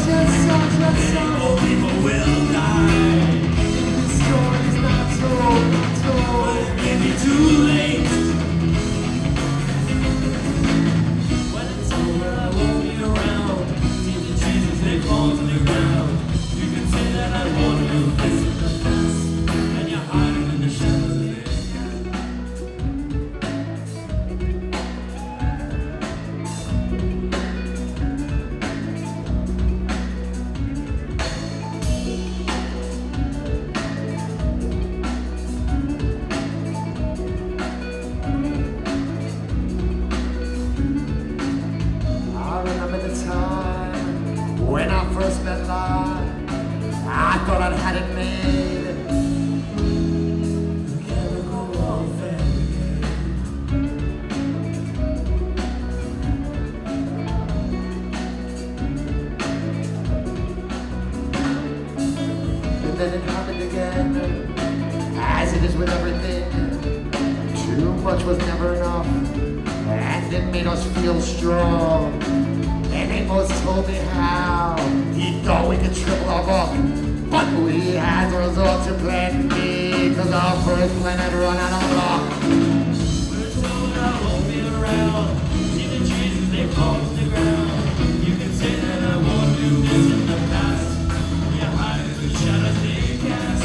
then it happened again, as it is with everything. Too much was never enough, and it made us feel strong. And Amos told me how he thought we could triple our buck, but we had to resort to plan B, cause our first plan had run out of luck. We're told I won't be around, see the trees they fall to the ground. You can say that I won't do this in the past, you hide in the shadows they cast.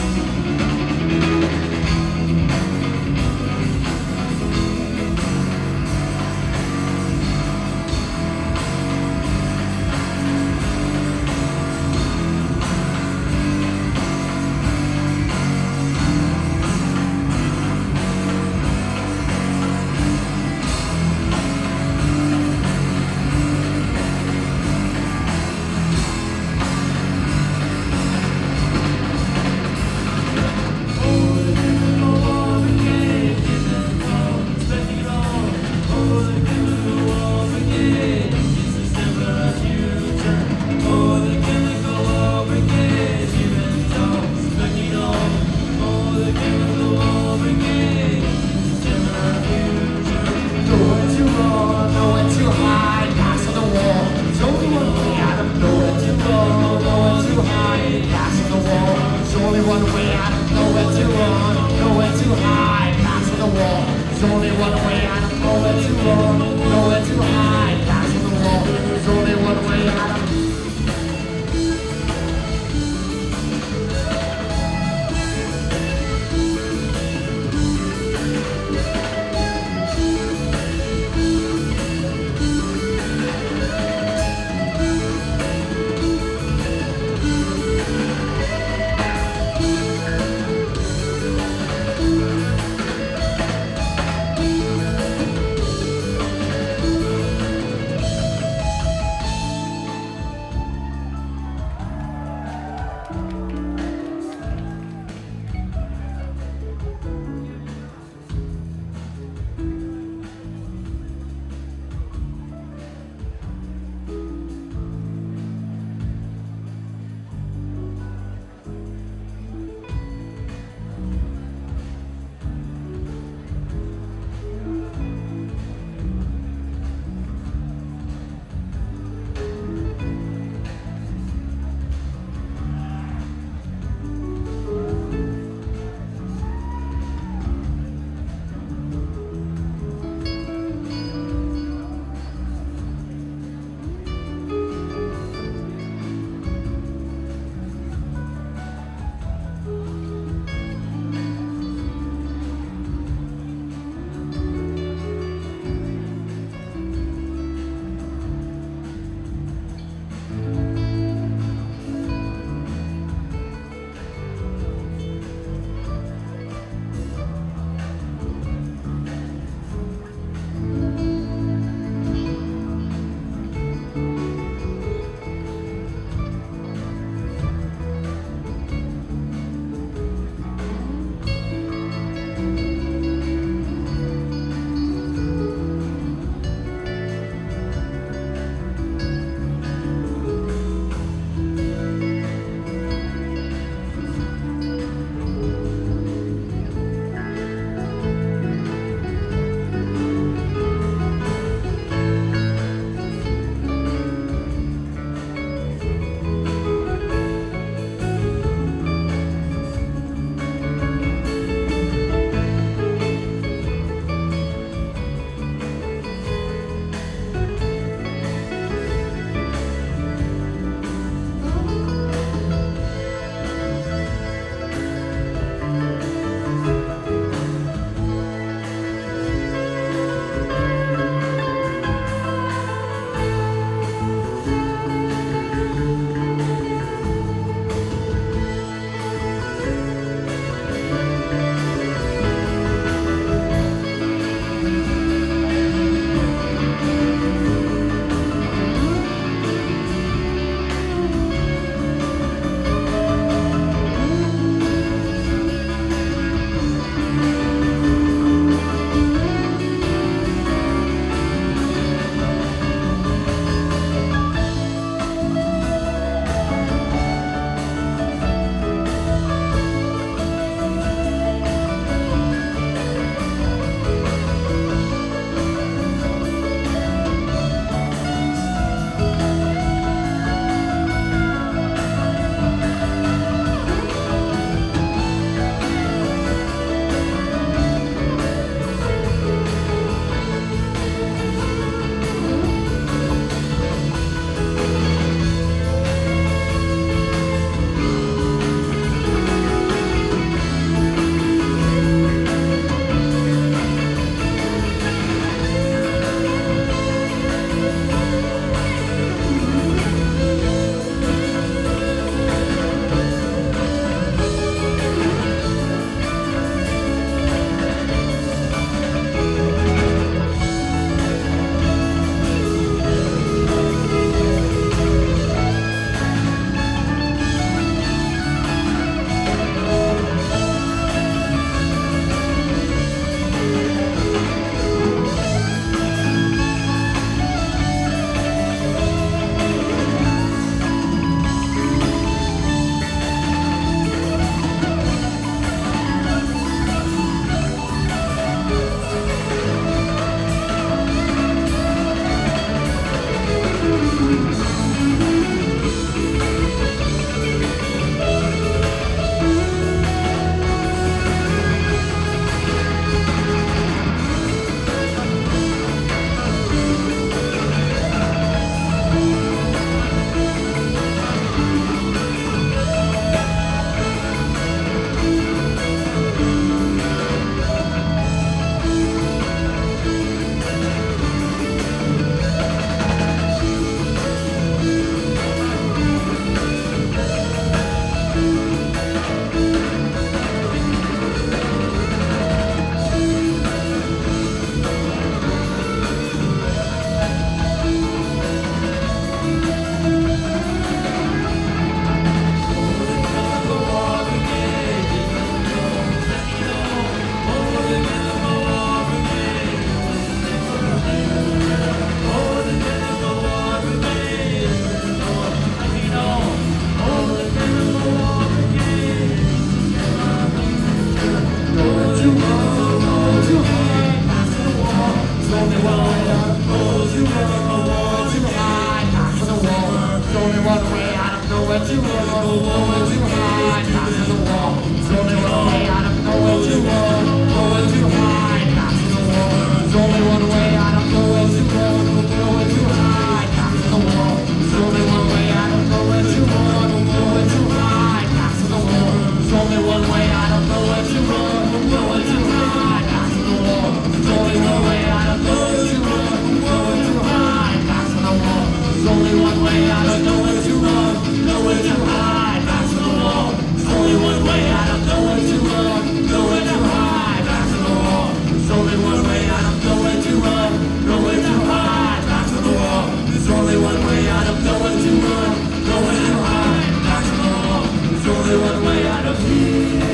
one way out of nowhere to run, nowhere to hide, back to the wall. There's only one way out of nowhere to run, nowhere to hide, back to the wall. There's only one way out of nowhere to run, nowhere to hide, back to the wall. There's only one way out of nowhere to run, nowhere to hide, back to the wall. There's only one way out of nowhere to run, nowhere to hide, back to the wall. There's only one way out of nowhere to run, nowhere to hide, back to the wall. There's only one way out of nowhere to run, nowhere to hide, back to the wall. There's only one way out of nowhere to run, nowhere to hide, back to the wall. There's only one way out of nowhere to run, nowhere to hide, back to the wall. There's only one way out of nowhere to run, nowhere to hide, back to the wall. There's only one way out of here.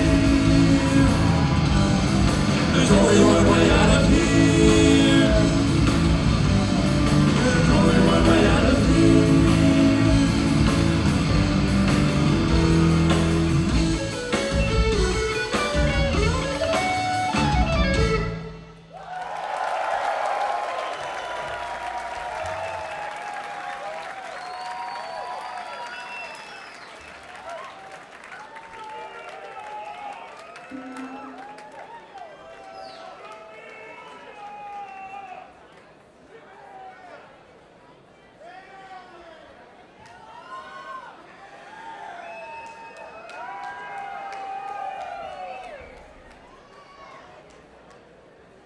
There's only one way out of here. There's only one way out of here. Thank you.